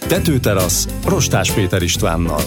Tetőterasz Rostás Péter Istvánnal.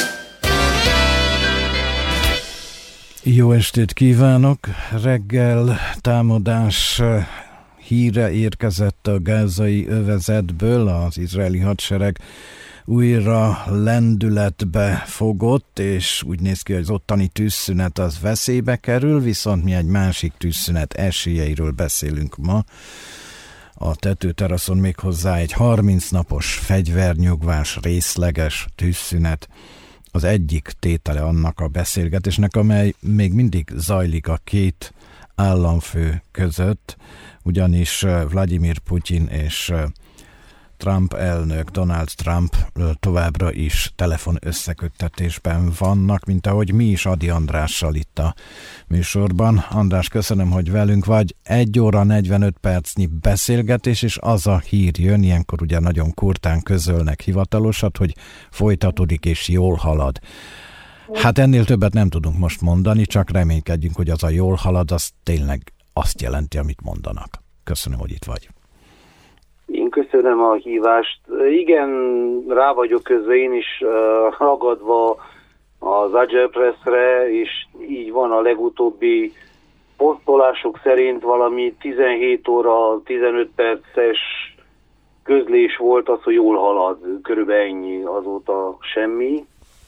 Jó estét kívánok! Reggel támadás híre érkezett a gázai övezetből, az izraeli hadsereg újra lendületbe fogott, és úgy néz ki, hogy az ottani tűzszünet az veszélybe kerül, viszont mi egy másik tűzszünet esélyeiről beszélünk ma. A tetőteraszon méghozzá egy 30 napos fegyvernyugvás részleges tűzszünet az egyik tétele annak a beszélgetésnek, amely még mindig zajlik a két államfő között, ugyanis Vladimir Putyin és Trump elnök, Donald Trump továbbra is telefon összeköttetésben vannak, mint ahogy mi is Ady Andrással itt a műsorban. András, köszönöm, hogy velünk vagy. 1 óra 45 percnyi beszélgetés, és az a hír jön, ilyenkor ugye nagyon kurtán közölnek hivatalosat, hogy folytatódik és jól halad. Hát ennél többet nem tudunk most mondani, csak reménykedjünk, hogy az a jól halad, az tényleg azt jelenti, amit mondanak. Köszönöm, hogy itt vagy. Én köszönöm a hívást. Igen, rá vagyok közben én is ragadva az Agile Pressre, és így van a legutóbbi posztolások szerint valami 17 óra 15 perces közlés volt az, hogy jól halad. Körülbelül ennyi, azóta semmi.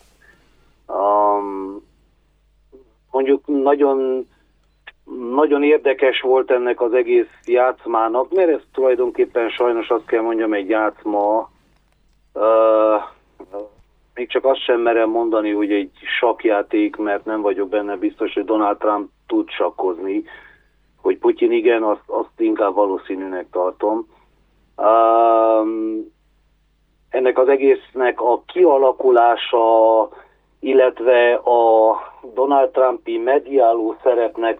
Mondjuk nagyon érdekes volt ennek az egész játszmának, mert ez tulajdonképpen sajnos azt kell mondjam, egy játszma. Még csak azt sem merem mondani, hogy egy sakkjáték, mert nem vagyok benne biztos, hogy Donald Trump tud sakkozni. Hogy Putyin igen, azt inkább valószínűnek tartom. Ennek az egésznek a kialakulása, illetve a Donald Trumpi mediáló szerepnek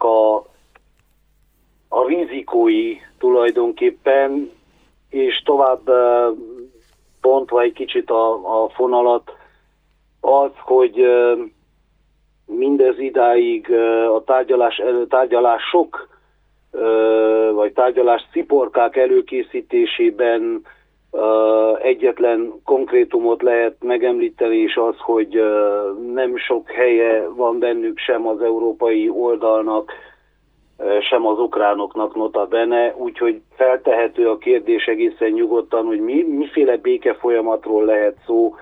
a rizikói tulajdonképpen, és tovább bontva egy kicsit a fonalat, az, hogy mindez idáig a tárgyalások, vagy tárgyalás sziporkák előkészítésében egyetlen konkrétumot lehet megemlíteni, és az, hogy nem sok helye van bennük sem az európai oldalnak, sem az ukránoknak nota bene, úgyhogy feltehető a kérdés egészen nyugodtan, hogy miféle béke folyamatról lehet szó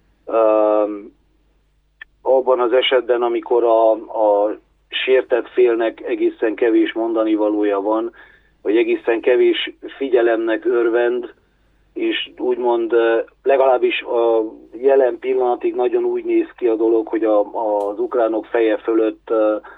abban az esetben, amikor a sértett félnek egészen kevés mondani valója van, vagy egészen kevés figyelemnek örvend, és úgymond legalábbis a jelen pillanatig nagyon úgy néz ki a dolog, hogy az ukránok feje fölött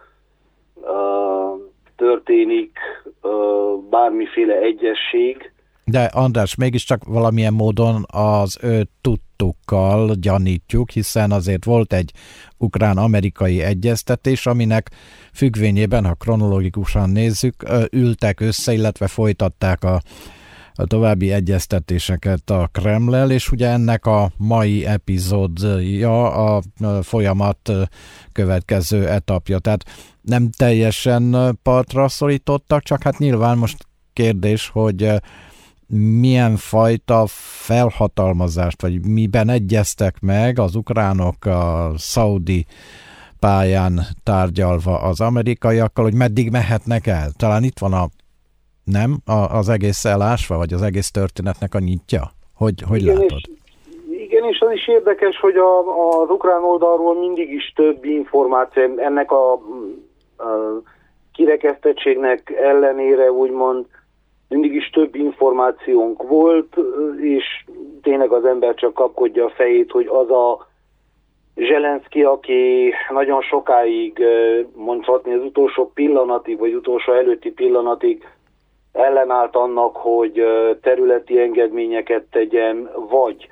történik bármiféle egyesség. De András, mégiscsak valamilyen módon az ő tudtukkal gyanítjuk, hiszen azért volt egy ukrán-amerikai egyeztetés, aminek függvényében, ha kronológikusan nézzük, ültek össze, illetve folytatták a további egyeztetéseket a Kremllel, és ugye ennek a mai epizódja a folyamat következő etapja. Tehát nem teljesen partra szorítottak, csak hát nyilván most kérdés, hogy milyen fajta felhatalmazást, vagy miben egyeztek meg az ukránok a szaudi pályán tárgyalva az amerikaiakkal, hogy meddig mehetnek el. Talán itt van az egész elásva, vagy az egész történetnek a nyitja? Hogy igen, látod? Igen, és az is érdekes, hogy az ukrán oldalról mindig is több információ, ennek a kirekesztettségnek ellenére úgymond mindig is több információnk volt, és tényleg az ember csak kapkodja a fejét, hogy az a Zelenszky, aki nagyon sokáig, mondhatni az utolsó pillanatig, vagy utolsó előtti pillanatig ellenállt annak, hogy területi engedményeket tegyen, vagy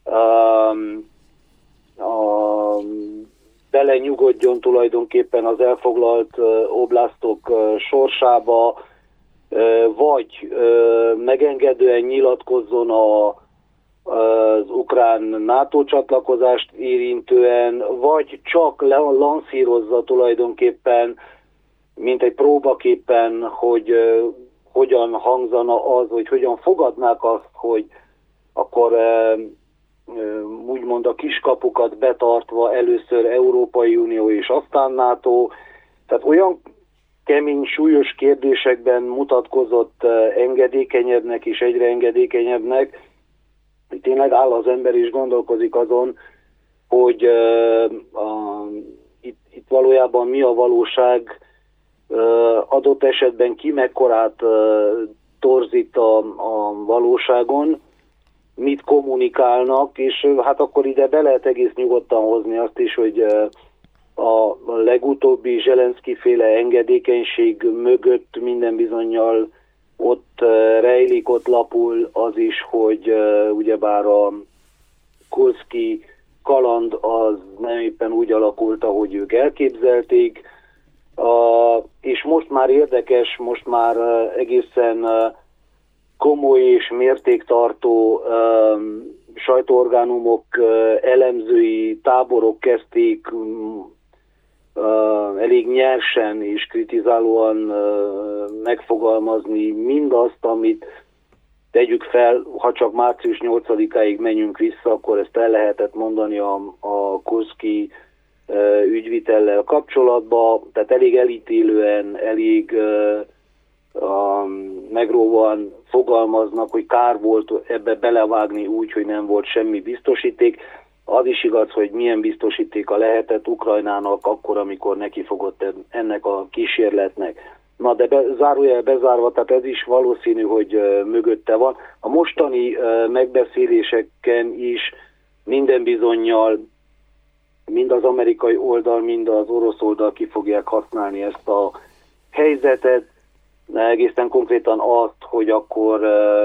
belenyugodjon tulajdonképpen az elfoglalt oblasztok sorsába, vagy megengedően nyilatkozzon az ukrán NATO csatlakozást érintően, vagy csak lansírozza tulajdonképpen, mint egy próbaképpen, hogy hogyan hangzana az, hogy hogyan fogadnák azt, hogy akkor úgymond a kiskapukat betartva először Európai Unió és aztán NATO, tehát olyan kemény, súlyos kérdésekben mutatkozott engedékenyebbnek és egyre engedékenyebbnek, hogy tényleg áll az ember és gondolkozik azon, hogy itt valójában mi a valóság, adott esetben ki mekkorát torzít a valóságon, mit kommunikálnak, és hát akkor ide be lehet egész nyugodtan hozni azt is, hogy a legutóbbi Zelenszky-féle engedékenység mögött minden bizonnyal ott rejlik, ott lapul az is, hogy ugyebár a Kurszki kaland az nem éppen úgy alakult, ahogy ők elképzelték, és most már érdekes, most már egészen komoly és mértéktartó sajtóorgánumok, elemzői táborok kezdték elég nyersen és kritizálóan megfogalmazni mindazt, amit tegyük fel, ha csak március 8-áig menjünk vissza, akkor ezt el lehetett mondani a Kurszki ügyvitellel kapcsolatban, tehát elég elítélően, elég megróvóan fogalmaznak, hogy kár volt ebbe belevágni úgy, hogy nem volt semmi biztosíték. Az is igaz, hogy milyen biztosítéka lehetett Ukrajnának akkor, amikor nekifogott ennek a kísérletnek. Na de zárójel bezárva, tehát ez is valószínű, hogy mögötte van. A mostani megbeszéléseken is minden bizonnyal mind az amerikai oldal, mind az orosz oldal ki fogják használni ezt a helyzetet, egészen konkrétan azt, hogy akkor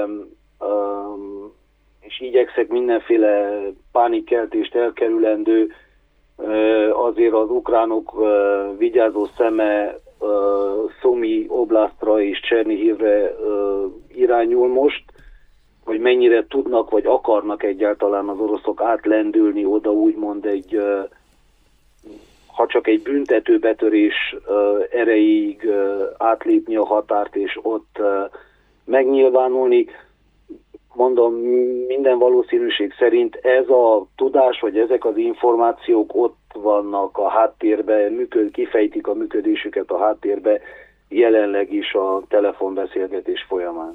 és igyekszek mindenféle pánikkeltést elkerülendő, azért az ukránok vigyázó szeme Szomi oblasztra és Csernihivre irányul most, hogy mennyire tudnak vagy akarnak egyáltalán az oroszok átlendülni oda úgymond egy, ha csak egy büntető betörés erejéig átlépni a határt és ott megnyilvánulni. Mondom, minden valószínűség szerint ez a tudás, vagy ezek az információk ott vannak a háttérben, kifejtik a működésüket a háttérbe, jelenleg is a telefonbeszélgetés folyamán.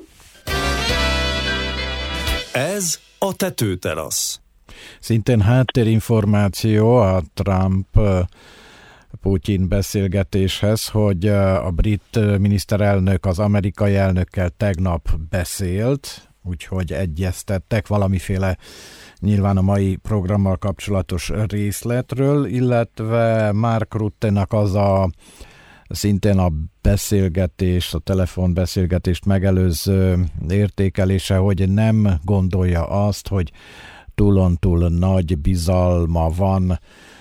Ez a Tetőterasz. Szintén háttérinformáció a Trump-Putyin beszélgetéshez, hogy a brit miniszterelnök az amerikai elnökkel tegnap beszélt, úgyhogy egyeztettek valamiféle nyilván a mai programmal kapcsolatos részletről, illetve Mark Ruttenak az szintén a beszélgetés, a telefonbeszélgetést megelőző értékelése, hogy nem gondolja azt, hogy túlontúl nagy bizalma van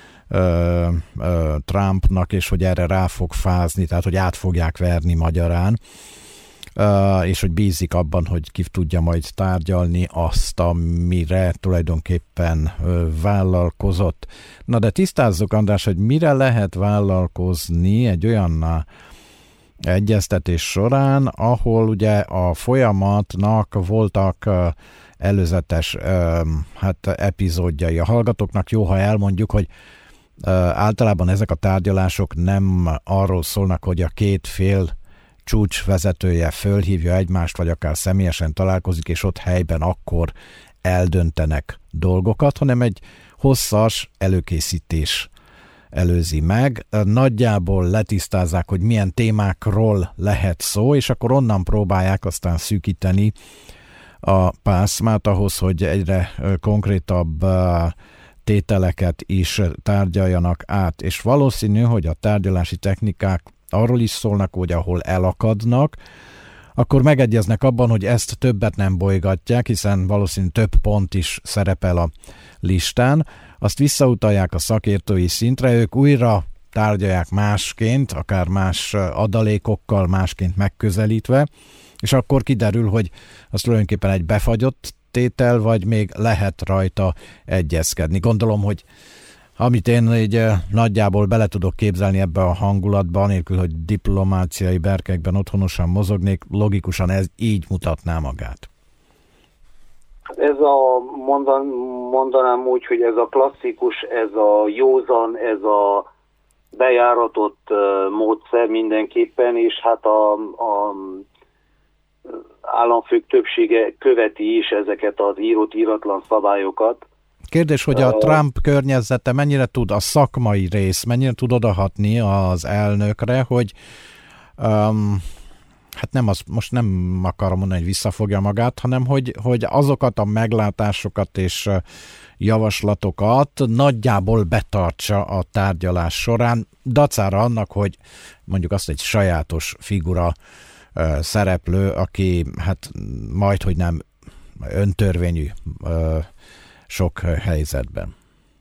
Trumpnak, és hogy erre rá fog fázni, tehát hogy át fogják verni magyarán, és hogy bízik abban, hogy ki tudja majd tárgyalni azt, amire tulajdonképpen vállalkozott. Na de tisztázzuk, András, hogy mire lehet vállalkozni egy olyan egyeztetés során, ahol ugye a folyamatnak voltak előzetes epizódjai. A hallgatóknak jó, ha elmondjuk, hogy általában ezek a tárgyalások nem arról szólnak, hogy a két fél csúcsvezetője fölhívja egymást, vagy akár személyesen találkozik, és ott helyben akkor eldöntenek dolgokat, hanem egy hosszas előkészítés előzi meg. Nagyjából letisztázzák, hogy milyen témákról lehet szó, és akkor onnan próbálják aztán szűkíteni a pászmát ahhoz, hogy egyre konkrétabb tételeket is tárgyaljanak át. És valószínű, hogy a tárgyalási technikák arról is szólnak, hogy ahol elakadnak, akkor megegyeznek abban, hogy ezt többet nem bolygatják, hiszen valószínű több pont is szerepel a listán. Azt visszautalják a szakértői szintre, ők újra tárgyalják másként, akár más adalékokkal, másként megközelítve, és akkor kiderül, hogy az tulajdonképpen egy befagyott tétel, vagy még lehet rajta egyezkedni. Gondolom, hogy amit én így nagyjából bele tudok képzelni ebbe a hangulatba, anélkül, hogy diplomáciai berkekben otthonosan mozognék, logikusan ez így mutatná magát. Mondanám úgy, hogy ez a klasszikus, ez a józan, ez a bejáratott módszer mindenképpen, és hát a államfők többsége követi is ezeket az írott-íratlan szabályokat. Kérdés, hogy a Trump környezete mennyire tud, a szakmai rész, mennyire tud odahatni az elnökre, hogy hát most nem akarom mondani, hogy visszafogja magát, hanem hogy azokat a meglátásokat és javaslatokat nagyjából betartsa a tárgyalás során, dacára annak, hogy mondjuk azt egy sajátos figura szereplő, aki hát majdhogy nem öntörvényű sok helyzetben.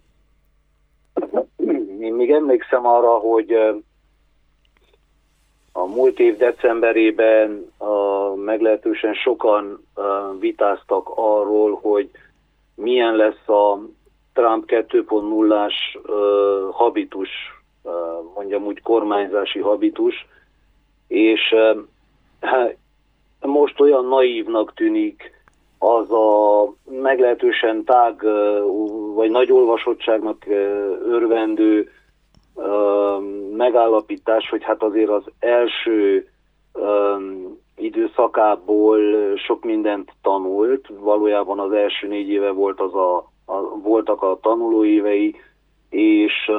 Én még emlékszem arra, hogy a múlt év decemberében meglehetősen sokan vitáztak arról, hogy milyen lesz a Trump 2.0-ás habitus, mondjam úgy kormányzási habitus, és most olyan naívnak tűnik az a meglehetősen tág vagy nagy olvasottságnak örvendő megállapítás, hogy hát azért az első időszakából sok mindent tanult, valójában az első 4 éve volt voltak a tanulóévei, és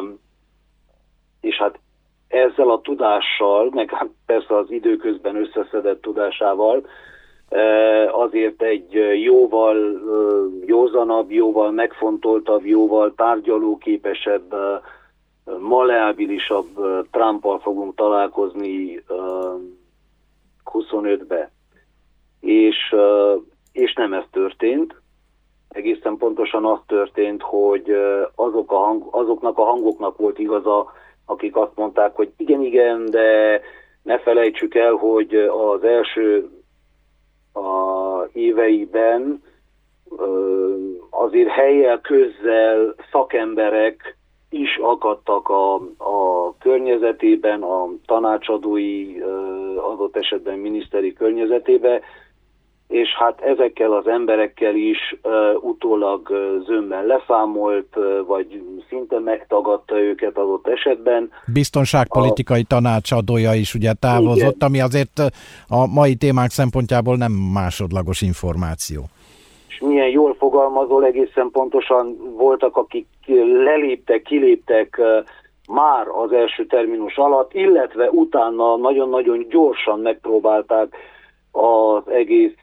hát ezzel a tudással, meg hát persze az időközben összeszedett tudásával azért egy jóval józanabb, jóval megfontoltabb, jóval tárgyalóképesebb, maleábilisabb Trumpal fogunk találkozni 25-be. És nem ez történt. Egészen pontosan az történt, hogy azoknak a hangoknak volt igaza, akik azt mondták, hogy igen, de ne felejtsük el, hogy az első éveiben azért helyjel, közzel szakemberek is akadtak a környezetében, a tanácsadói, adott esetben miniszteri környezetébe, és hát ezekkel az emberekkel is utólag zömmel leszámolt, vagy szinte megtagadta őket adott esetben. Biztonságpolitikai tanácsadója is ugye távozott, igen, ami azért a mai témák szempontjából nem másodlagos információ. És milyen jól fogalmazol, egészen pontosan voltak, akik kiléptek már az első terminus alatt, illetve utána nagyon-nagyon gyorsan megpróbálták az egész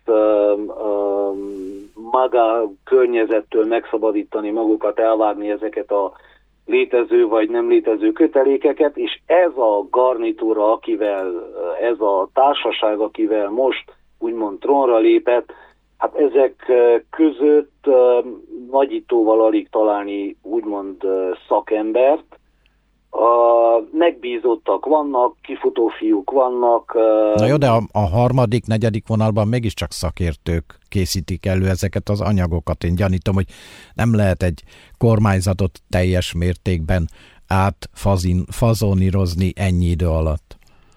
maga környezettől megszabadítani magukat, elvágni ezeket a létező vagy nem létező kötelékeket, és ez a garnitúra, ez a társaság, akivel most úgymond trónra lépett, hát ezek között nagyítóval alig találni úgymond szakembert. Megbízottak vannak, kifutó fiúk vannak. Na jó, de a harmadik, negyedik vonalban mégiscsak szakértők készítik elő ezeket az anyagokat. Én gyanítom, hogy nem lehet egy kormányzatot teljes mértékben átfazonírozni ennyi idő alatt.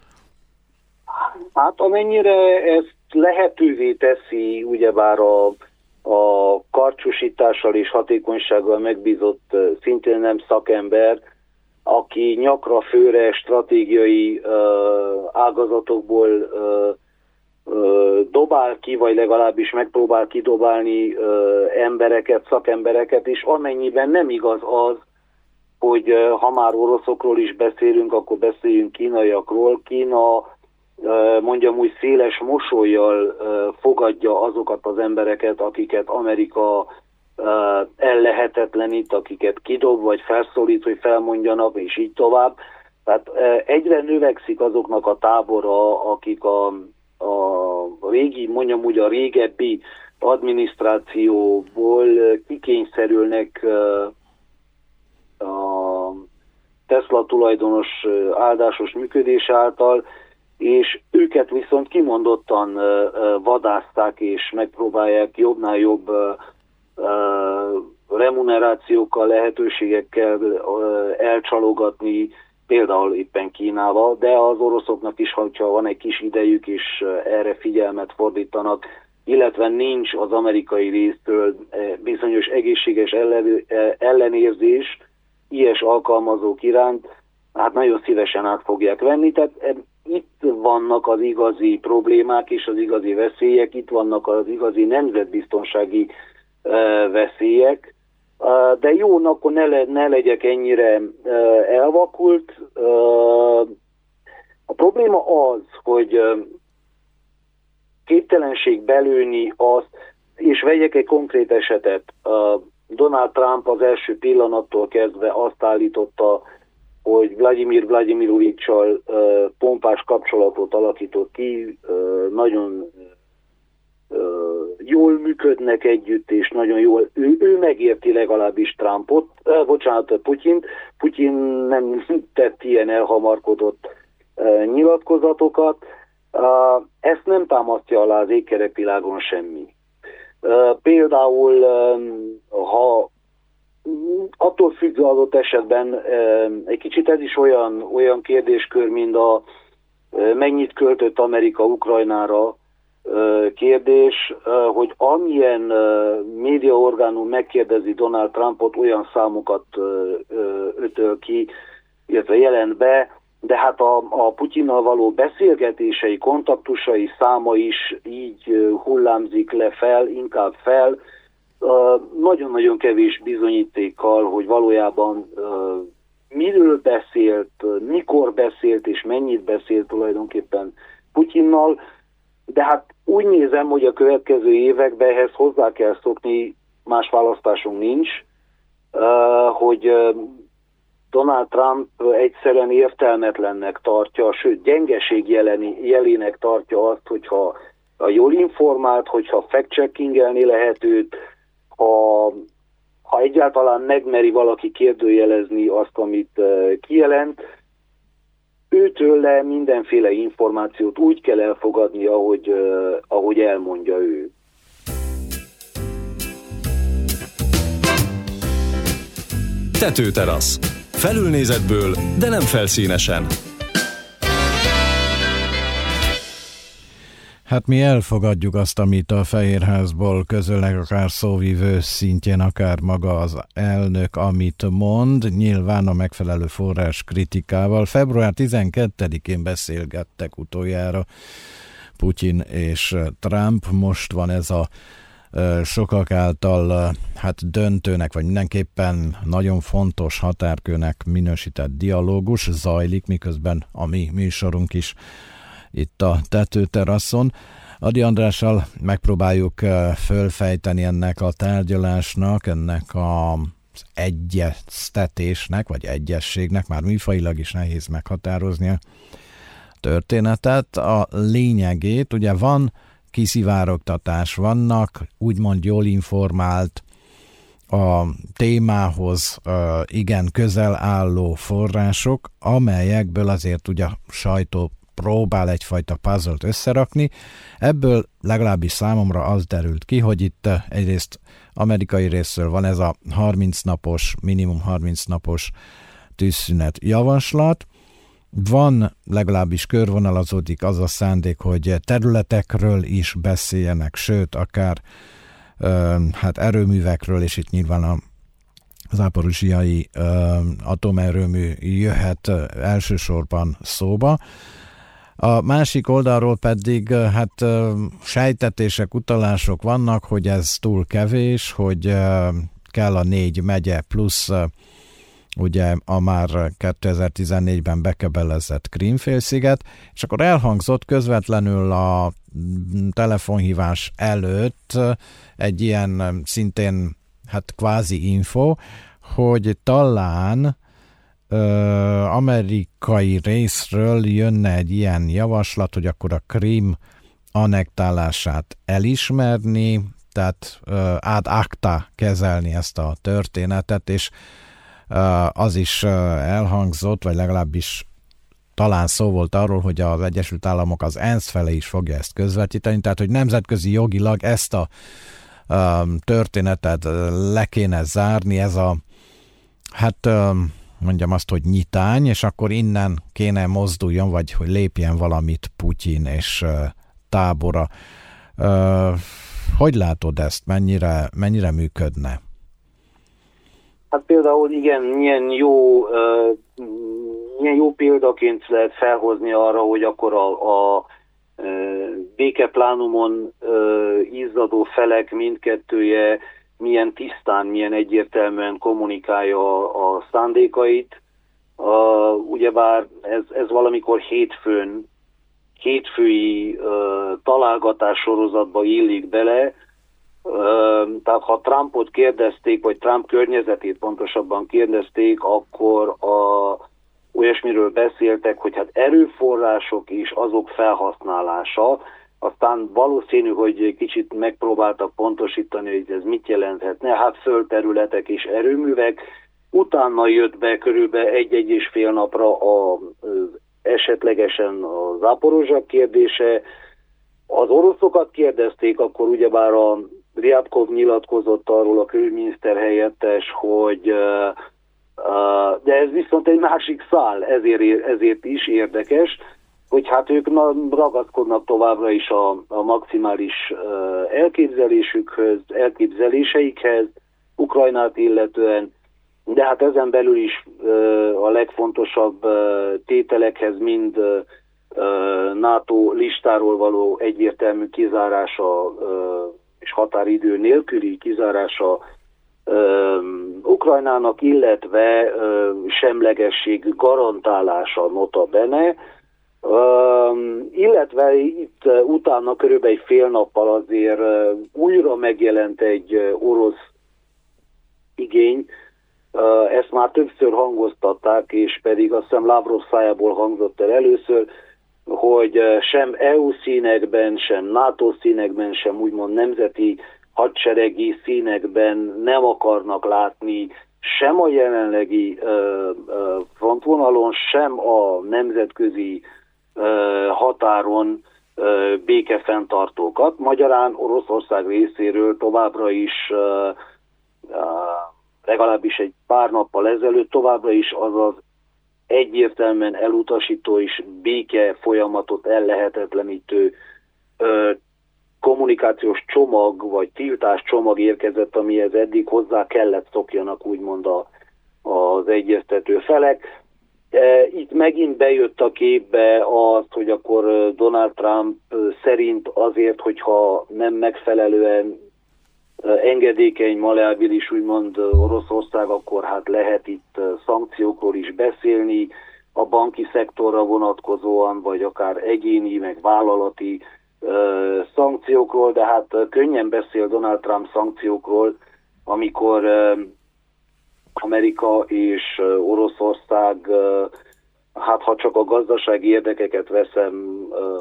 Hát amennyire ezt lehetővé teszi, ugyebár a karcsúsítással és hatékonysággal megbízott szintén nem szakember, aki nyakra főre stratégiai ágazatokból dobál ki, vagy legalábbis megpróbál kidobálni embereket, szakembereket, és amennyiben nem igaz az, hogy ha már oroszokról is beszélünk, akkor beszéljünk kínaiakról. Kína, mondjam úgy, széles mosollyal fogadja azokat az embereket, akiket Amerika ellehetetlenít, akiket kidob, vagy felszólít, hogy felmondjanak, és így tovább. Tehát egyre növekszik azoknak a tábora, akik a régi, mondjam úgy, a régebbi adminisztrációból kikényszerülnek a Tesla tulajdonos áldásos működés által, és őket viszont kimondottan vadászták, és megpróbálják jobbnál jobb remunerációkkal, lehetőségekkel elcsalogatni, például éppen Kínával, de az oroszoknak is, hogyha van egy kis idejük és erre figyelmet fordítanak, illetve nincs az amerikai résztől bizonyos egészséges ellenérzés ilyes alkalmazók iránt, hát nagyon szívesen át fogják venni. Tehát itt vannak az igazi problémák és az igazi veszélyek, itt vannak az igazi nemzetbiztonsági veszélyek, de jó, akkor ne legyek ennyire elvakult. A probléma az, hogy képtelenség belőni azt, és vegyek egy konkrét esetet. Donald Trump az első pillanattól kezdve azt állította, hogy Vladimir Vladimirovics-sal pompás kapcsolatot alakított ki, nagyon jól működnek együtt, és nagyon jól, ő megérti legalábbis Putyint. Putyin nem tett ilyen elhamarkodott nyilatkozatokat. Ezt nem támasztja alá az égkerekvilágon semmi. Például, ha attól függ adott esetben, egy kicsit ez is olyan kérdéskör, mint a mennyit költött Amerika Ukrajnára kérdés, hogy amilyen médiaorgánum megkérdezi Donald Trumpot, olyan számokat ötöl ki, illetve jelent be, de hát a Putyinnal való beszélgetései, kontaktusai száma is így hullámzik inkább fel, nagyon-nagyon kevés bizonyítékkal, hogy valójában miről beszélt, mikor beszélt és mennyit beszélt tulajdonképpen Putyinnal, de hát úgy nézem, hogy a következő években ehhez hozzá kell szokni, más választásunk nincs, hogy Donald Trump egyszerűen értelmetlennek tartja, sőt gyengeség jelének tartja azt, hogyha jól informált, hogyha fact-checkingelni lehet őt, ha egyáltalán megmeri valaki kérdőjelezni azt, amit kijelent, őtőle mindenféle információt úgy kell elfogadni, ahogy elmondja ő. Tetőterasz. Felülnézetből, de nem felszínesen. Hát mi elfogadjuk azt, amit a Fehérházból közöleg akár szóvivő szintjén, akár maga az elnök, amit mond, nyilván a megfelelő forrás kritikával. Február 12-én beszélgettek utoljára Putyin és Trump, most van ez a sokak által döntőnek, vagy mindenképpen nagyon fontos határkőnek minősített dialógus zajlik, miközben a mi műsorunk is itt a tetőteraszon. Ady Andrással megpróbáljuk fölfejteni ennek a tárgyalásnak, ennek az egyeztetésnek, vagy egyességnek, már műfajilag is nehéz meghatározni a történetet. A lényegét, ugye van kiszivárogtatás, vannak úgymond jól informált, a témához igen közel álló források, amelyekből azért ugye a sajtó próbál egyfajta puzzle-t összerakni. Ebből legalábbis számomra az derült ki, hogy itt egyrészt amerikai részről van ez a 30 napos, minimum 30 napos tűzszünet javaslat. Van, legalábbis körvonalazódik az a szándék, hogy területekről is beszéljenek, sőt, akár erőművekről, és itt nyilván az záporizsiai atomerőmű jöhet elsősorban szóba. A másik oldalról pedig sejtetések, utalások vannak, hogy ez túl kevés, hogy kell a 4 megye plusz ugye a már 2014-ben bekebelezett Krím-félsziget, és akkor elhangzott közvetlenül a telefonhívás előtt egy ilyen szintén kvázi info, hogy talán amerikai részről jönne egy ilyen javaslat, hogy akkor a Krím annektálását elismerni, tehát ad acta kezelni ezt a történetet, és az is elhangzott, vagy legalábbis talán szó volt arról, hogy az Egyesült Államok az ENSZ fele is fogja ezt közvetíteni, tehát hogy nemzetközi jogilag ezt a történetet le kéne zárni, ez a mondjam azt, hogy nyitány, és akkor innen kéne mozduljon, vagy hogy lépjen valamit Putyin és tábora. Hogy látod ezt? Mennyire működne? Hát például igen, milyen jó példaként lehet felhozni arra, hogy akkor a békeplánumon izzadó felek mindkettője milyen tisztán, milyen egyértelműen kommunikálja a szándékait. Ugyebár ez valamikor hétfői találgatás sorozatba illik bele. Tehát ha Trumpot kérdezték, vagy Trump környezetét pontosabban kérdezték, akkor olyasmiről beszéltek, hogy hát erőforrások és azok felhasználása. Aztán valószínű, hogy kicsit megpróbáltak pontosítani, hogy ez mit jelenthetne. Hát földterületek és erőművek. Utána jött be körülbelül egy és fél napra esetlegesen a Zaporozsja kérdése. Az oroszokat kérdezték, akkor ugyebár a Ryabkov nyilatkozott arról, a külügyminiszter helyettes, hogy de ez viszont egy másik szál, ezért is érdekes, hogy hát ők ragaszkodnak továbbra is a maximális elképzeléseikhez, Ukrajnát illetően, de hát ezen belül is a legfontosabb tételekhez mind NATO listáról való egyértelmű kizárása és határidő nélküli kizárása Ukrajnának, illetve semlegesség garantálása nota bene, illetve itt utána körülbelül fél nappal azért újra megjelent egy orosz igény, ezt már többször hangoztatták, és pedig azt hiszem Lavrov szájából hangzott el először, hogy sem EU színekben, sem NATO színekben, sem úgymond nemzeti hadseregi színekben nem akarnak látni sem a jelenlegi frontvonalon, sem a nemzetközi határon békefenntartókat. Magyarán Oroszország részéről továbbra is, legalábbis egy pár nappal ezelőtt továbbra is az egyértelműen elutasító és béke folyamatot ellehetetlenítő kommunikációs csomag, vagy tiltás csomag érkezett, amihez eddig hozzá kellett szokjanak úgymond az egyeztető felek. Itt megint bejött a képbe az, hogy akkor Donald Trump szerint azért, hogyha nem megfelelően engedékeny, maleábilis úgymond Oroszország, akkor hát lehet itt szankciókról is beszélni, a banki szektorra vonatkozóan, vagy akár egyéni, meg vállalati szankciókról, de hát könnyen beszél Donald Trump szankciókról, amikor Amerika és Oroszország, hát ha csak a gazdasági érdekeket veszem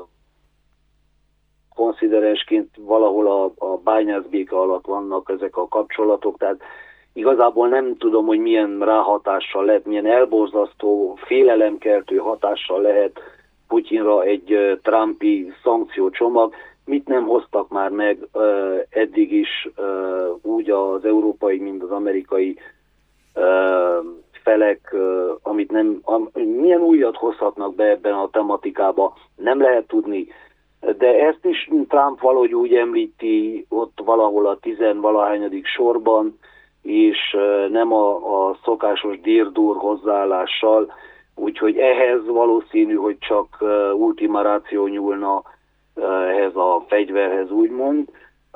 konszidensként, valahol a bányászbéke alatt vannak ezek a kapcsolatok, tehát igazából nem tudom, hogy milyen ráhatással lehet, milyen elborzasztó, félelemkeltő hatással lehet Putyinra egy trumpi szankciócsomag. Mit nem hoztak már meg eddig is úgy az európai, mint az amerikai felek, amit milyen újat hozhatnak be ebben a tematikába, nem lehet tudni. De ezt is Trump valahogy úgy említi ott valahol a 10-valahányadik sorban, és nem a szokásos dirdur hozzáállással, úgyhogy ehhez valószínű, hogy csak ultima ratio nyúlna ehhez a fegyverhez, úgymond.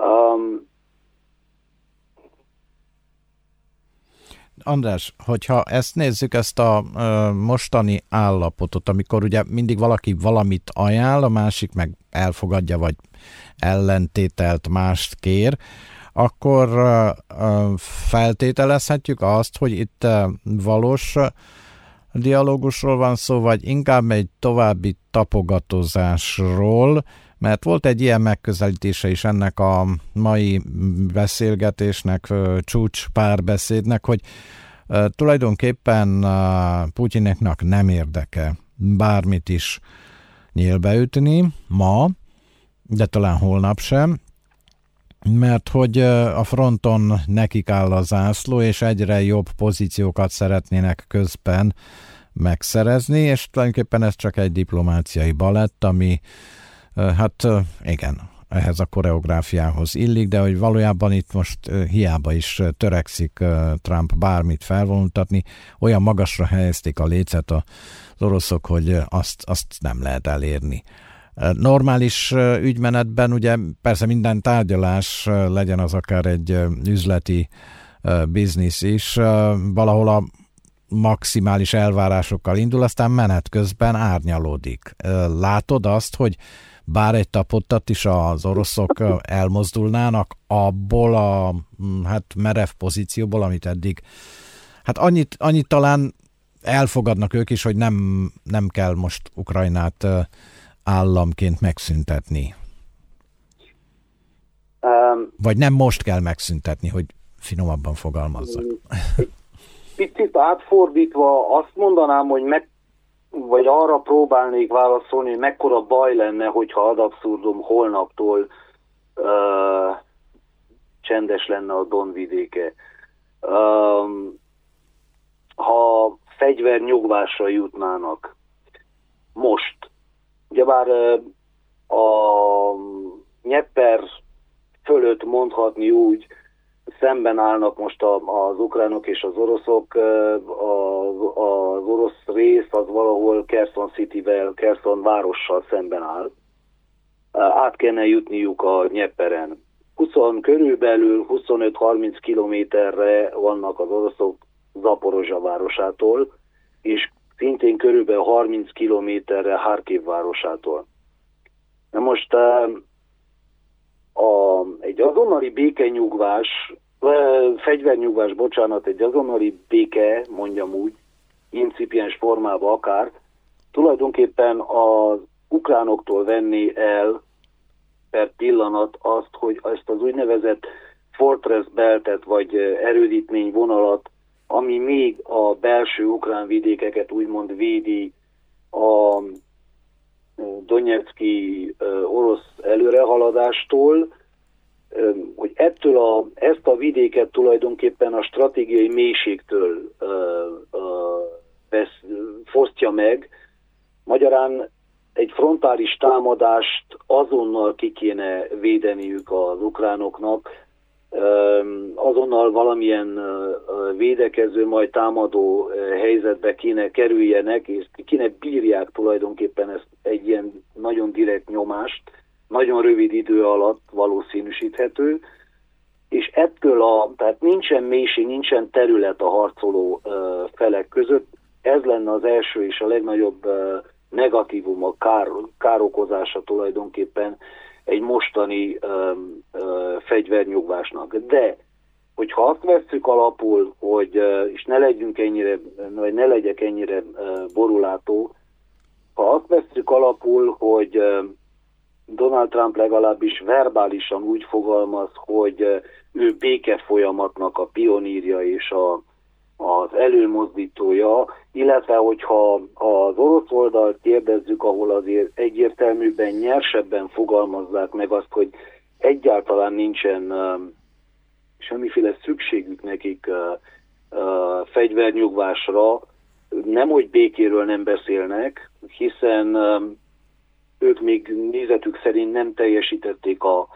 András, hogyha ezt nézzük, ezt a mostani állapotot, amikor ugye mindig valaki valamit ajánl, a másik meg elfogadja, vagy ellentételt mást kér, akkor feltételezhetjük azt, hogy itt valós dialógusról van szó, vagy inkább egy további tapogatózásról, mert volt egy ilyen megközelítése is ennek a mai beszélgetésnek, csúcs párbeszédnek, hogy tulajdonképpen Putyineknak nem érdeke bármit is nyílbeütni ma, de talán holnap sem, mert hogy a fronton nekik áll a zászló, és egyre jobb pozíciókat szeretnének közben megszerezni, és tulajdonképpen ez csak egy diplomáciai balett, ami hát igen, ehhez a koreográfiához illik, de hogy valójában itt most hiába is törekszik Trump bármit felvonultatni, olyan magasra helyezték a lécet az oroszok, hogy azt nem lehet elérni. Normális ügymenetben ugye persze minden tárgyalás, legyen az akár egy üzleti biznisz is, valahol a maximális elvárásokkal indul, aztán menet közben árnyalódik. Látod azt, hogy bár egy tapottat is az oroszok elmozdulnának abból a merev pozícióból, amit eddig, annyit talán elfogadnak ők is, hogy nem kell most Ukrajnát államként megszüntetni. Vagy nem most kell megszüntetni, hogy finomabban fogalmazzak. Picit átfordítva azt mondanám, hogy vagy arra próbálnék válaszolni, hogy mekkora baj lenne, hogyha ad abszurdum holnaptól csendes lenne a Don vidéke. Ha fegyvernyugvásra jutnának most, ugyebár a Dnyeper fölött mondhatni úgy, szemben állnak most az ukránok és az oroszok, az orosz rész az valahol Kherson Cityvel, Kherson várossal szemben áll. Át kellene jutniuk a Dnyeperen. Körülbelül 25-30 kilométerre vannak az oroszok Zaporozsa városától, és szintén körülbelül 30 kilométerre Harkiv városától. Na most egy azonnali fegyvernyugvás, egy azonnali béke, mondjam úgy, incipiens formában akár, tulajdonképpen az ukránoktól venni el per pillanat azt, hogy ezt az úgynevezett fortress beltet, vagy erődítményvonalat, ami még a belső ukrán vidékeket úgymond védi a donetszki orosz előrehaladástól, hogy ezt a vidéket tulajdonképpen a stratégiai mélységtől fosztja meg. Magyarán egy frontális támadást azonnal ki kéne védeniük az ukránoknak, azonnal valamilyen védekező, majd támadó helyzetbe kéne kerüljenek, és kéne bírják tulajdonképpen ezt egy ilyen nagyon direkt nyomást, nagyon rövid idő alatt valószínűsíthető, és tehát nincsen mélység, nincsen terület a harcoló felek között. Ez lenne az első és a legnagyobb negatívum, a károkozása tulajdonképpen egy mostani fegyvernyugvásnak. De, hogyha azt vesszük alapul, és ne legyek ennyire borulátó, ha azt vesszük alapul, hogy Donald Trump legalábbis verbálisan úgy fogalmaz, hogy ő béke folyamatnak a pionírja és az előmozdítója, illetve hogyha az orosz oldalt kérdezzük, ahol azért egyértelműben, nyersebben fogalmazzák meg azt, hogy egyáltalán nincsen semmiféle szükségük nekik fegyvernyugvásra, nemhogy békéről nem beszélnek, hiszen ők még nézetük szerint nem teljesítették a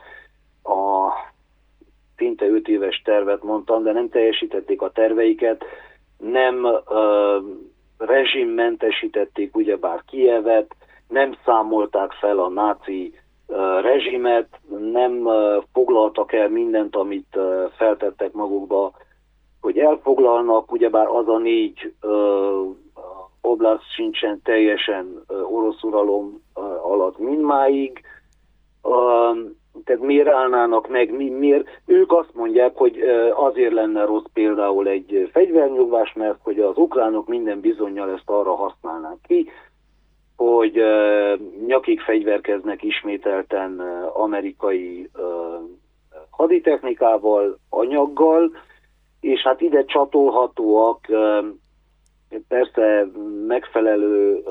szinte 5 éves tervet mondtam, de nem teljesítették a terveiket, nem rezsimmentesítették ugyebár Kijevet, nem számolták fel a náci rezsimet, nem foglaltak el mindent, amit feltettek magukba, hogy elfoglalnak, ugyebár az a 4 oblast sincsen teljesen orosz uralom alatt mindmáig. Tehát miért állnának meg, miért? Ők azt mondják, hogy azért lenne rossz például egy fegyvernyugvás, mert hogy az ukránok minden bizonnyal ezt arra használnák ki, hogy nyakig fegyverkeznek ismételten amerikai haditechnikával, anyaggal, és hát ide csatolhatóak persze megfelelő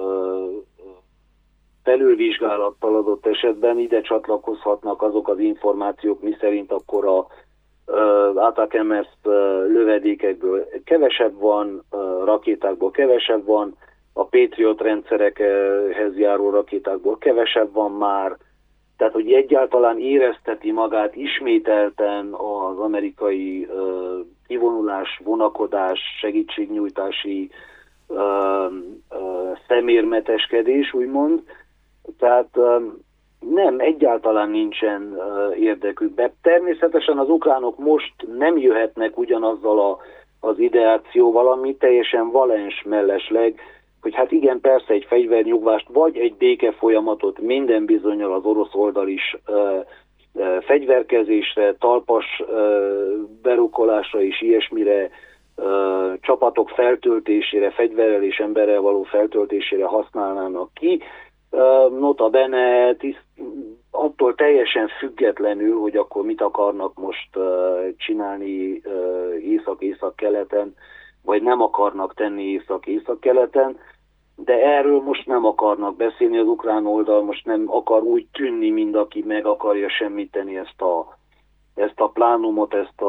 felülvizsgálattal adott esetben ide csatlakozhatnak azok az információk, miszerint akkor a ATACMS lövedékekből kevesebb van, rakétákból kevesebb van, a Patriot rendszerekhez járó rakétákból kevesebb van már, tehát hogy egyáltalán érezteti magát ismételten az amerikai kivonulás, vonakodás, segítségnyújtási szemérmeteskedés, úgymond. Tehát nem, egyáltalán nincsen érdekükben. Természetesen az ukránok most nem jöhetnek ugyanazzal az ideációval, ami teljesen valens mellesleg, hogy hát igen, persze egy fegyvernyugvást, vagy egy béke folyamatot minden bizonnyal az orosz oldal is fegyverkezésre, talpas berukkolásra és ilyesmire, csapatok feltöltésére, fegyverrel és emberrel való feltöltésére használnának ki. Nota bene, attól teljesen függetlenül, hogy akkor mit akarnak most csinálni észak-észak-keleten, vagy nem akarnak tenni észak-észak-keleten, de erről most nem akarnak beszélni, az ukrán oldal most nem akar úgy tűnni, mint aki meg akarja semmíteni ezt a plánumot, ezt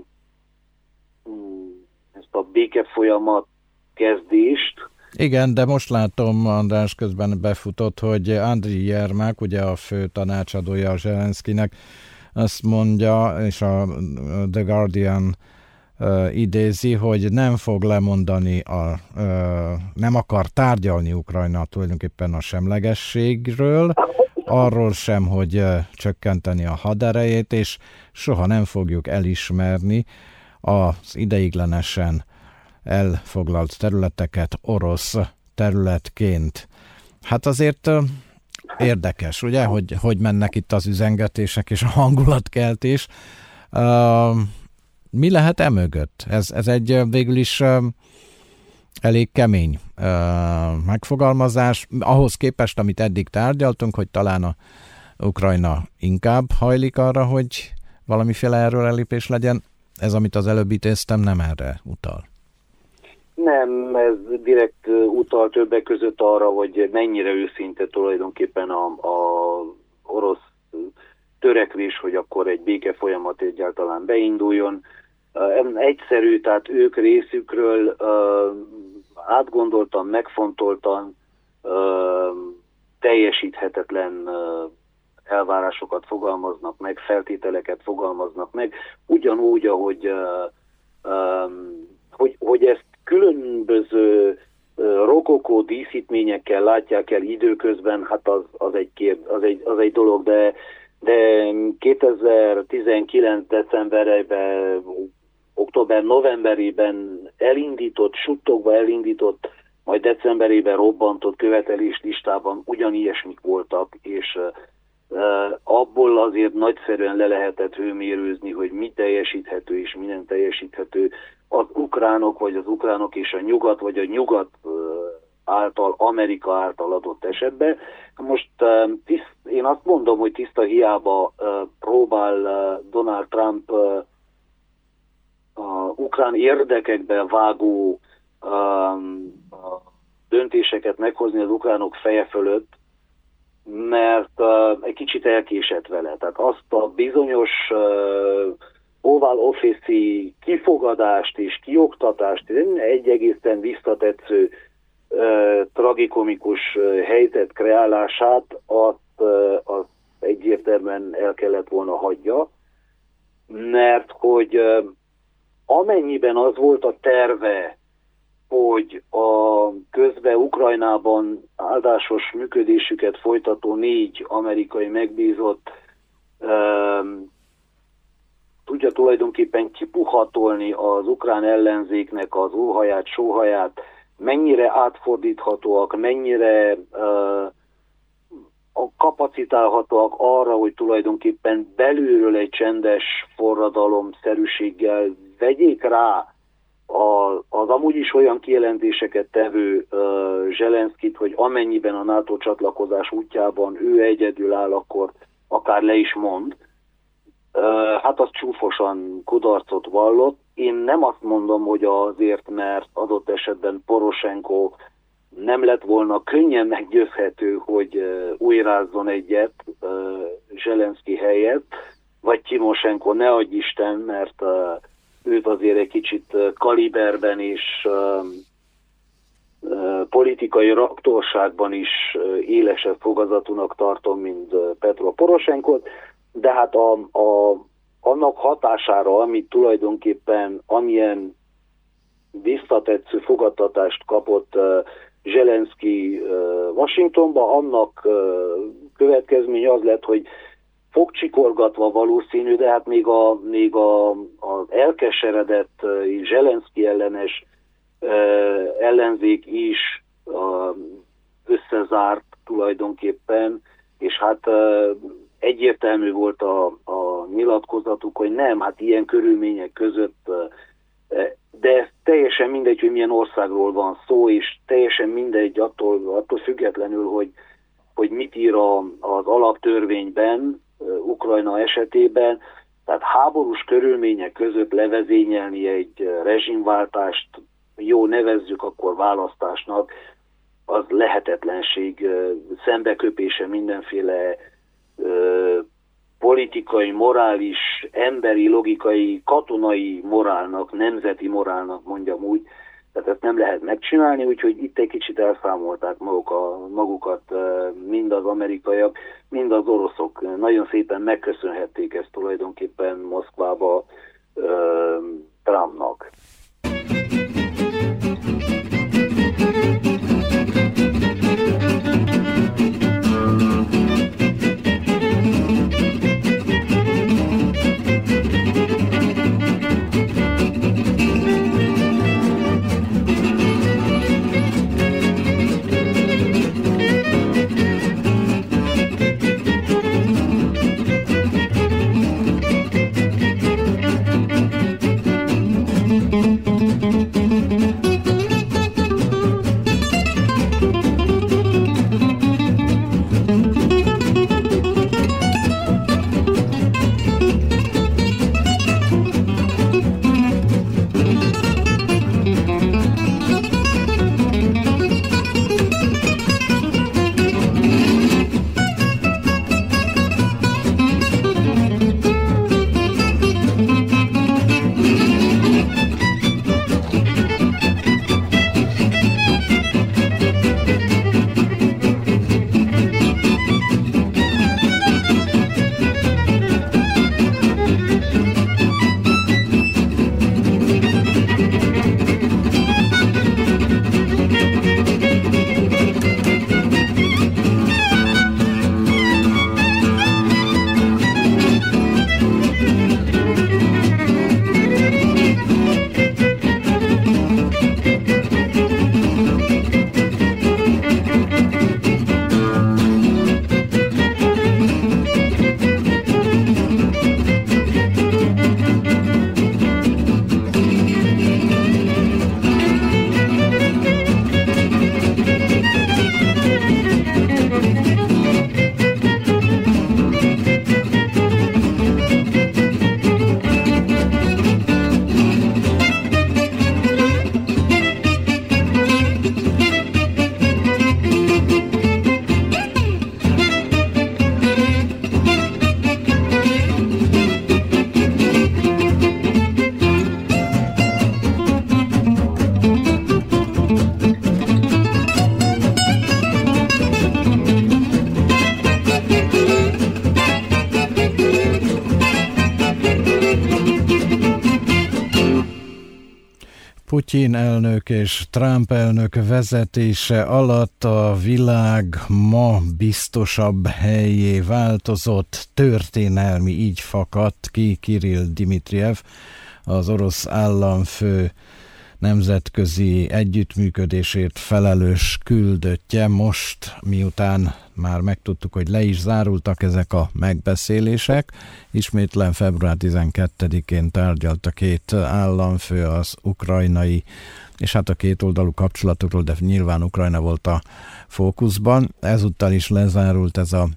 a békefolyamat kezdést. Igen, de most látom, András, közben befutott, hogy Andriy Yermak, ugye a fő tanácsadója a Zelenszkinek, azt mondja, és a The Guardian idézi, hogy nem fog lemondani, nem akar tárgyalni Ukrajna tulajdonképpen a semlegességről, arról sem, hogy csökkenteni a haderejét, és soha nem fogjuk elismerni az ideiglenesen elfoglalt területeket orosz területként. Hát azért érdekes, ugye, hogy mennek itt az üzengetések és a hangulatkeltés. Mi lehet emögött? Ez egy végül is elég kemény megfogalmazás. Ahhoz képest, amit eddig tárgyaltunk, hogy talán a Ukrajna inkább hajlik arra, hogy valamiféle erőrelépés legyen. Ez, amit az előbb idéztem, nem erre utal. Nem, ez direkt utal többek között arra, hogy mennyire őszinte tulajdonképpen a orosz törekvés, hogy akkor egy béke folyamat egyáltalán beinduljon. Egyszerű, tehát ők részükről átgondoltan, megfontoltan, teljesíthetetlen elvárásokat fogalmaznak meg, feltételeket fogalmaznak meg, ugyanúgy, hogy ezt különböző rokokó díszítményekkel látják el időközben, hát az egy dolog, de 2019. decemberében, október-novemberében suttogva elindított, majd decemberében robbantott követelés listában ugyanilyesmik voltak, és abból azért nagyszerűen le lehetett hőmérőzni, hogy mi teljesíthető és mi nem teljesíthető. Az ukránok, vagy az ukránok és a nyugat, vagy a nyugat által, Amerika által adott esetben. Most én azt mondom, hogy tiszta hiába próbál Donald Trump ukrán érdekekben vágó döntéseket meghozni az ukránok feje fölött, mert egy kicsit elkésett vele. Tehát azt a bizonyos Oval Office-i kifogadást és kioktatást, egy egészen visszatetsző tragikomikus helyzet kreálását, azt egyértelműen el kellett volna hagyja, mert hogy amennyiben az volt a terve, hogy a közben Ukrajnában áldásos működésüket folytató 4 amerikai megbízott tudja tulajdonképpen kipuhatolni az ukrán ellenzéknek az óhaját, sóhaját, mennyire átfordíthatóak, mennyire kapacitálhatóak arra, hogy tulajdonképpen belülről egy csendes forradalomszerűséggel vegyék rá az amúgy is olyan kijelentéseket tevő Zelenszkit, hogy amennyiben a NATO csatlakozás útjában ő egyedül áll, akkor akár le is mond. Hát az csúfosan kudarcot vallott. Én nem azt mondom, hogy azért, mert adott esetben Poroshenko nem lett volna könnyen meggyőzhető, hogy újrázzon egyet Zelenszky helyett, vagy Timoshenko, ne adj Isten, mert őt azért egy kicsit kaliberben és politikai raktorságban is élesebb fogazatúnak tartom, mint Petro Poroshenkot, de hát annak hatására, amit tulajdonképpen amilyen visszatetsző fogadtatást kapott Zelenszky Washingtonba, annak következménye az lett, hogy fogcsikorgatva valószínű, de hát még az elkeseredett Zelenszky ellenes ellenzék is összezárt tulajdonképpen, és hát egyértelmű volt a nyilatkozatuk, hogy nem, hát ilyen körülmények között, de teljesen mindegy, hogy milyen országról van szó, és teljesen mindegy attól függetlenül, hogy mit ír az alaptörvényben, Ukrajna esetében, tehát háborús körülmények között levezényelni egy rezsimváltást, jó, nevezzük akkor választásnak, az lehetetlenség, szembeköpése mindenféle politikai, morális, emberi, logikai, katonai morálnak, nemzeti morálnak, mondjam úgy, tehát ezt nem lehet megcsinálni, úgyhogy itt egy kicsit elszámolták magukat mind az amerikaiak, mind az oroszok. Nagyon szépen megköszönhették ezt tulajdonképpen Moszkvába Trumpnak. Putyin elnök és Trump elnök vezetése alatt a világ ma biztosabb helyé változott, történelmi így fakadt ki Kirill Dmitrijev, az orosz államfő nemzetközi együttműködésért felelős küldöttje. Most, miután már megtudtuk, hogy le is zárultak ezek a megbeszélések, ismétlen február 12-én tárgyalt a két államfő az ukrajnai, és hát a kétoldalú kapcsolatokról, de nyilván Ukrajna volt a fókuszban. Ezúttal is lezárult ez a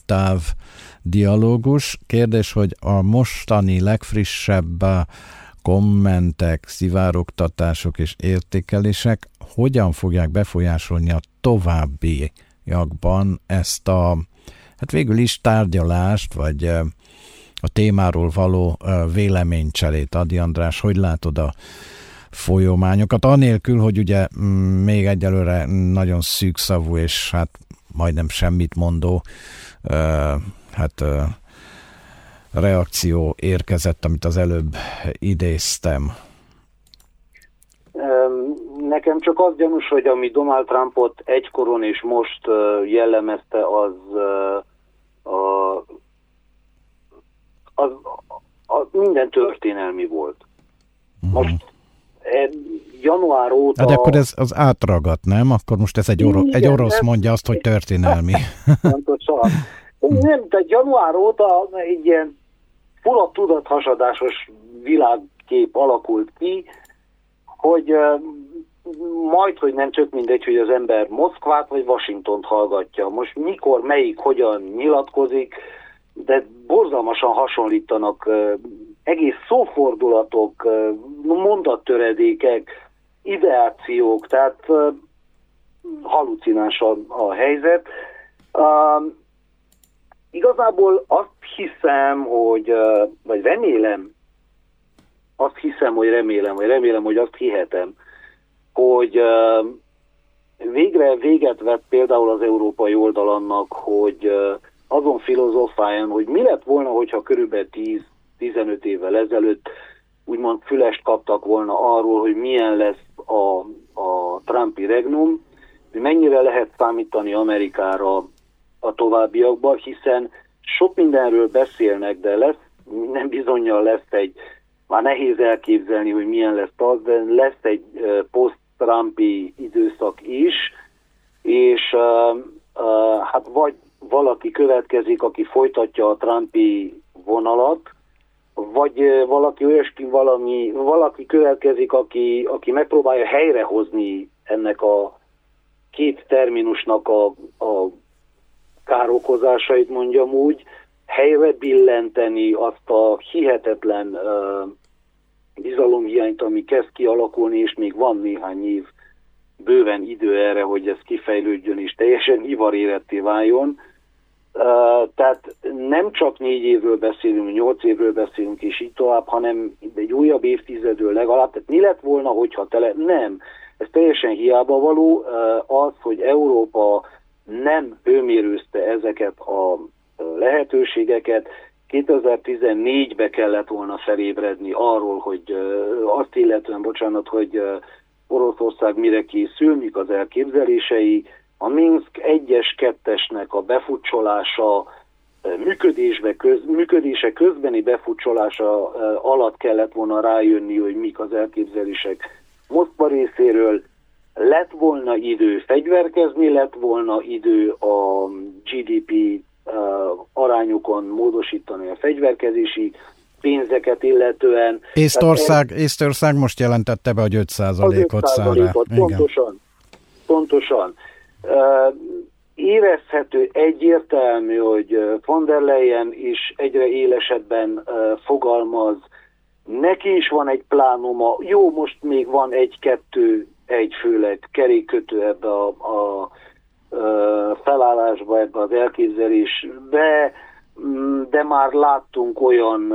távdialógus. Kérdés, hogy a mostani legfrissebb kommentek, szivárogtatások és értékelések hogyan fogják befolyásolni a továbbiakban ezt a, hát végül is tárgyalást, vagy a témáról való véleménycserét. Ady András, hogy látod a folyamányokat, anélkül, hogy ugye még egyelőre nagyon szűkszavú és hát majdnem semmit mondó reakció érkezett, amit az előbb idéztem. Nekem csak az gyanús, hogy ami Donald Trumpot egykoron és most jellemezte, az minden történelmi volt. Most január óta... De akkor ez az átragadt, nem? Akkor most ez egy orosz mondja azt, hogy történelmi. Pontosan. Nem, tehát január óta egy ilyen fura tudathasadásos világkép alakult ki, hogy hogy nem tök mindegy, hogy az ember Moszkvát vagy Washingtont hallgatja. Most mikor, melyik, hogyan nyilatkozik, de borzalmasan hasonlítanak egész szófordulatok, mondattöredékek, ideációk, tehát halucináns a helyzet. Igazából azt hiszem, hogy, vagy remélem, hogy azt hihetem, hogy végre véget vett például az európai oldal annak, hogy azon filozofáljon, hogy mi lett volna, hogyha körülbelül 10-15 évvel ezelőtt úgymond fülest kaptak volna arról, hogy milyen lesz a Trumpi regnum, hogy mennyire lehet számítani Amerikára a továbbiakban, hiszen sok mindenről beszélnek, de nem bizonnyal lesz már nehéz elképzelni, hogy milyen lesz az, de lesz egy post-Trumpi időszak is, és hát vagy valaki következik, aki folytatja a Trumpi vonalat, vagy valaki következik, aki megpróbálja helyrehozni ennek a két terminusnak a károkozásait, mondjam úgy, helyre billenteni azt a hihetetlen bizalomhiányt, ami kezd kialakulni, és még van néhány év bőven idő erre, hogy ez kifejlődjön és teljesen ivaréretté váljon. Tehát nem csak 4 évről beszélünk, 8 évről beszélünk, és így tovább, hanem egy újabb évtizedről legalább. Tehát mi lett volna, hogyha nem. Ez teljesen hiába való. Az, hogy Európa nem őmérőzte ezeket a lehetőségeket, 2014-be kellett volna felébredni arról, hogy azt illetően, hogy Oroszország mire készül, mik az elképzelései, a Minsk 1-es, 2-esnek a befutcsolása, működése közbeni befutcsolása alatt kellett volna rájönni, hogy mik az elképzelések Moszkva részéről. Lett volna idő fegyverkezni, lett volna idő a GDP arányokon módosítani a fegyverkezési pénzeket illetően. Észtország most jelentette be, hogy 5%-ot száll rá. Pontosan. Érezhető, egyértelmű, hogy von der Leyen is egyre élesebben fogalmaz. Neki is van egy plánuma. Jó, most még van 1-2 főleg kerékkötő ebbe a felállásba, ebbe az elképzelésbe, de már láttunk olyan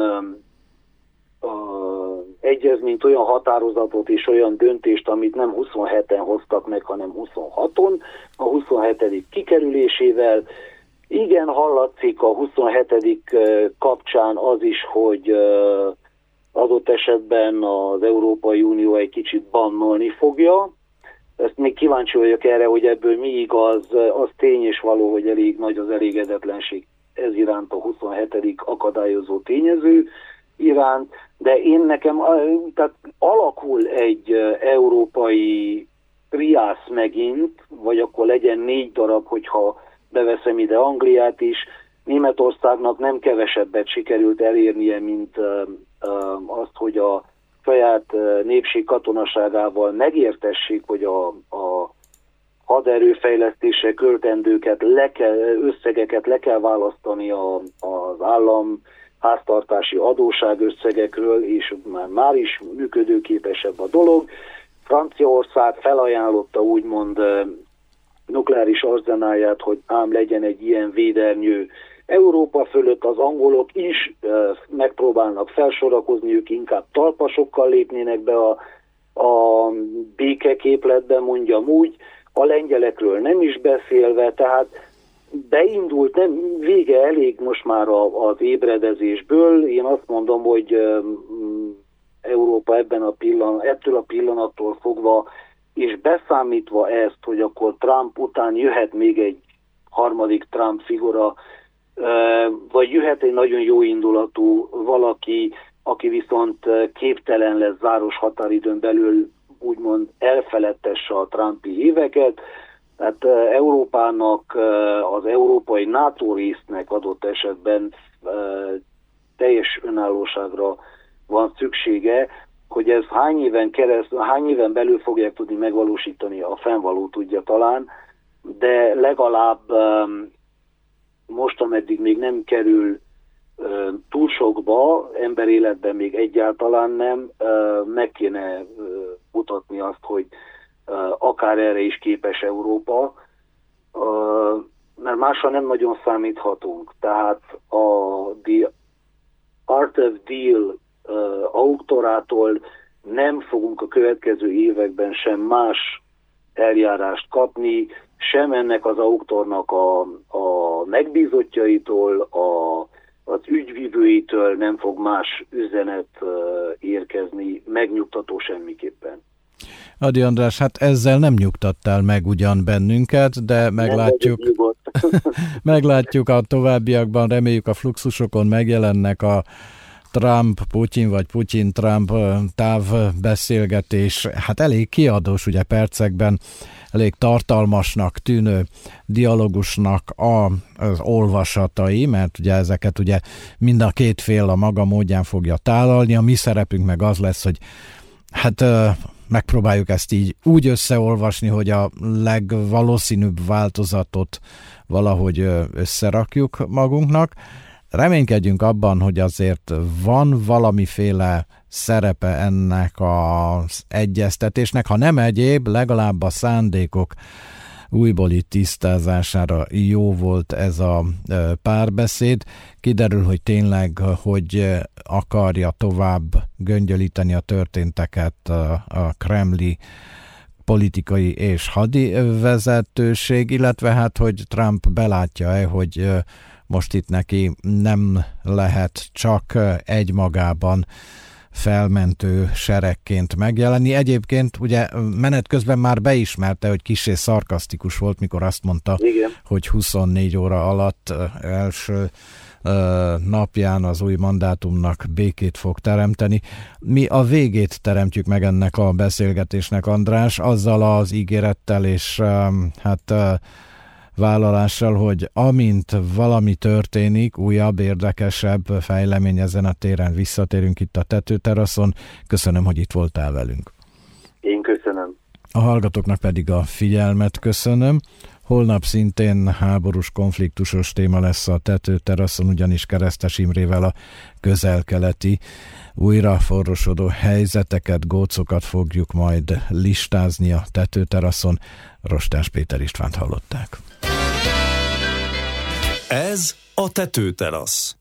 egyezményt, olyan határozatot és olyan döntést, amit nem 27-en hoztak meg, hanem 26-on, a 27. kikerülésével. Igen, hallatszik a 27. kapcsán az is, hogy adott esetben az Európai Unió egy kicsit bannolni fogja. Ezt még kíváncsi vagyok erre, hogy ebből mi igaz, az tény és való, hogy elég nagy az elégedetlenség ez iránt, a 27. akadályozó tényező iránt, de tehát alakul egy európai triász megint, vagy akkor legyen 4 darab, hogyha beveszem ide Angliát is. Németországnak nem kevesebbet sikerült elérnie, mint azt, hogy a saját népség katonaságával megértessék, hogy a haderőfejlesztésre költendőket összegeket le kell választani az állam háztartási adóság összegekről, és már is működőképesebb a dolog. Franciaország felajánlotta úgymond nukleáris arzenáját, hogy ám legyen egy ilyen védernyő. Európa fölött az angolok is megpróbálnak felsorakozni, ők inkább talpasokkal lépnének be a békeképletbe, mondjam úgy, a lengyelekről nem is beszélve, tehát beindult, nem vége elég most már az ébredezésből. Én azt mondom, hogy Európa ettől a pillanattól fogva, és beszámítva ezt, hogy akkor Trump után jöhet még egy harmadik Trump figura, vagy jöhet egy nagyon jó indulatú valaki, aki viszont képtelen lesz záros határidőn belül úgymond elfeledtesse a Trumpi éveket. Tehát Európának, az európai NATO résznek adott esetben teljes önállóságra van szüksége, hogy ez hány éven belül fogják tudni megvalósítani, a fennvaló tudja talán, de legalább most, ameddig még nem kerül túl sokba, emberéletben még egyáltalán nem, meg kéne mutatni azt, hogy akár erre is képes Európa, mert másra nem nagyon számíthatunk. Tehát The Art of Deal auktorától nem fogunk a következő években sem más eljárást kapni, sem ennek az auktornak a megbízottjaitól, az ügyvivőitől nem fog más üzenet érkezni, megnyugtató semmiképpen. Ady András, hát ezzel nem nyugtattál meg ugyan bennünket, de meglátjuk a továbbiakban, reméljük a fluxusokon megjelennek a Trump-Putyin vagy Putyin-Trump távbeszélgetés, hát elég kiadós, ugye percekben, elég tartalmasnak tűnő dialógusnak az olvasatai, mert ugye ezeket ugye mind a két fél a maga módján fogja tálalni, a mi szerepünk meg az lesz, hogy hát megpróbáljuk ezt így úgy összeolvasni, hogy a legvalószínűbb változatot valahogy összerakjuk magunknak. Reménykedjünk abban, hogy azért van valamiféle szerepe ennek az egyeztetésnek, ha nem egyéb, legalább a szándékok újbóli tisztázására jó volt ez a párbeszéd. Kiderül, hogy tényleg, hogy akarja tovább göngyölíteni a történteket a kremli politikai és hadi vezetőség, illetve hát, hogy Trump belátja-e, hogy most itt neki nem lehet csak egymagában felmentő seregként megjelenni. Egyébként ugye menet közben már beismerte, hogy kissé szarkasztikus volt, mikor azt mondta, igen, hogy 24 óra alatt első napján az új mandátumnak békét fog teremteni. Mi a végét teremtjük meg ennek a beszélgetésnek, András, azzal az ígérettel és vállalással, hogy amint valami történik, újabb, érdekesebb fejlemény ezen a téren, visszatérünk itt a tetőteraszon. Köszönöm, hogy itt voltál velünk. Én köszönöm. A hallgatóknak pedig a figyelmet köszönöm. Holnap szintén háborús, konfliktusos téma lesz a tetőteraszon, ugyanis Keresztes Imrével a közel-keleti újra forrósodó helyzeteket, gócokat fogjuk majd listázni a tetőteraszon. Rostás Péter Istvánt hallották. Ez a tetőterasz.